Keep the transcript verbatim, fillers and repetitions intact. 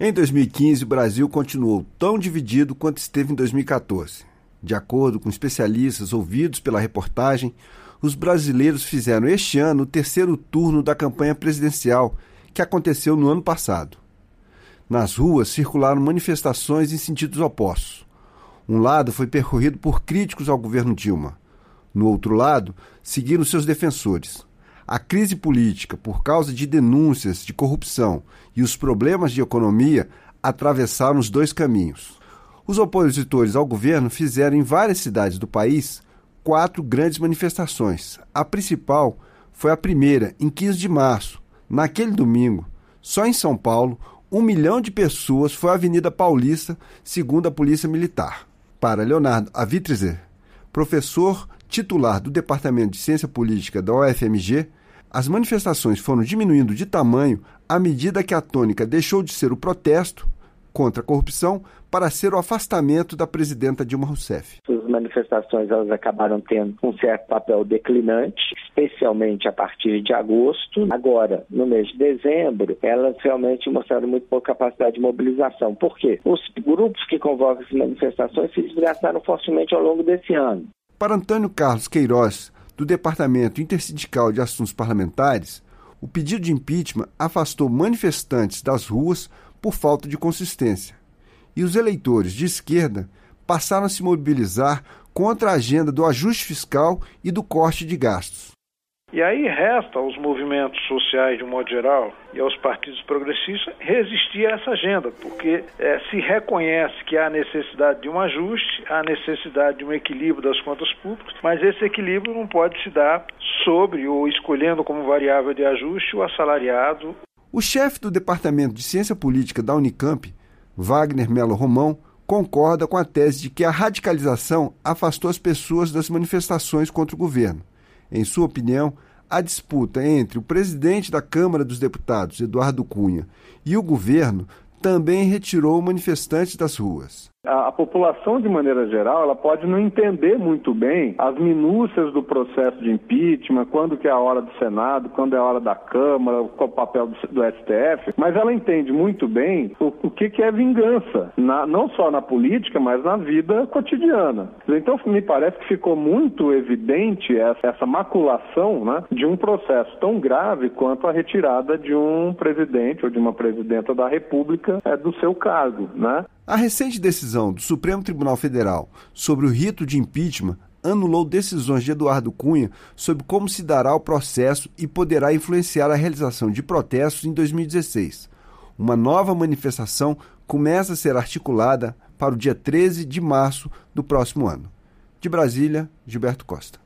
Em dois mil e quinze, o Brasil continuou tão dividido quanto esteve em dois mil e quatorze. De acordo com especialistas ouvidos pela reportagem, os brasileiros fizeram este ano o terceiro turno da campanha presidencial, que aconteceu no ano passado. Nas ruas circularam manifestações em sentidos opostos. Um lado foi percorrido por críticos ao governo Dilma. No outro lado, seguiram seus defensores. A crise política, por causa de denúncias de corrupção e os problemas de economia, atravessaram os dois caminhos. Os opositores ao governo fizeram em várias cidades do país quatro grandes manifestações. A principal foi a primeira, em quinze de março. Naquele domingo, só em São Paulo, um milhão de pessoas foi à Avenida Paulista, segundo a Polícia Militar. Para Leonardo Avitrezer, professor titular do Departamento de Ciência Política da U F M G, as manifestações foram diminuindo de tamanho à medida que a tônica deixou de ser o protesto contra a corrupção para ser o afastamento da presidenta Dilma Rousseff. As manifestações elas acabaram tendo um certo papel declinante, especialmente a partir de agosto. Agora, no mês de dezembro, elas realmente mostraram muito pouca capacidade de mobilização. Por quê? Os grupos que convocam essas manifestações se desgastaram fortemente ao longo desse ano. Para Antônio Carlos Queiroz, do Departamento Intersindical de Assuntos Parlamentares, o pedido de impeachment afastou manifestantes das ruas por falta de consistência. E os eleitores de esquerda passaram a se mobilizar contra a agenda do ajuste fiscal e do corte de gastos. E aí resta aos movimentos sociais, de um modo geral, e aos partidos progressistas resistir a essa agenda, porque é, se reconhece que há necessidade de um ajuste, há necessidade de um equilíbrio das contas públicas, mas esse equilíbrio não pode se dar sobre ou escolhendo como variável de ajuste o assalariado. O chefe do Departamento de Ciência Política da Unicamp, Wagner Mello Romão, concorda com a tese de que a radicalização afastou as pessoas das manifestações contra o governo. Em sua opinião, a disputa entre o presidente da Câmara dos Deputados, Eduardo Cunha, e o governo também retirou manifestantes das ruas. A, a população, de maneira geral, ela pode não entender muito bem as minúcias do processo de impeachment, quando que é a hora do Senado, quando é a hora da Câmara, qual o papel do, do S T F, mas ela entende muito bem o, o que, que é vingança, na, não só na política, mas na vida cotidiana. Então, me parece que ficou muito evidente essa, essa maculação, né, de um processo tão grave quanto a retirada de um presidente ou de uma presidenta da República é, do seu cargo, né? A recente decisão do Supremo Tribunal Federal sobre o rito de impeachment anulou decisões de Eduardo Cunha sobre como se dará o processo e poderá influenciar a realização de protestos em dois mil e dezesseis. Uma nova manifestação começa a ser articulada para o dia treze de março do próximo ano. De Brasília, Gilberto Costa.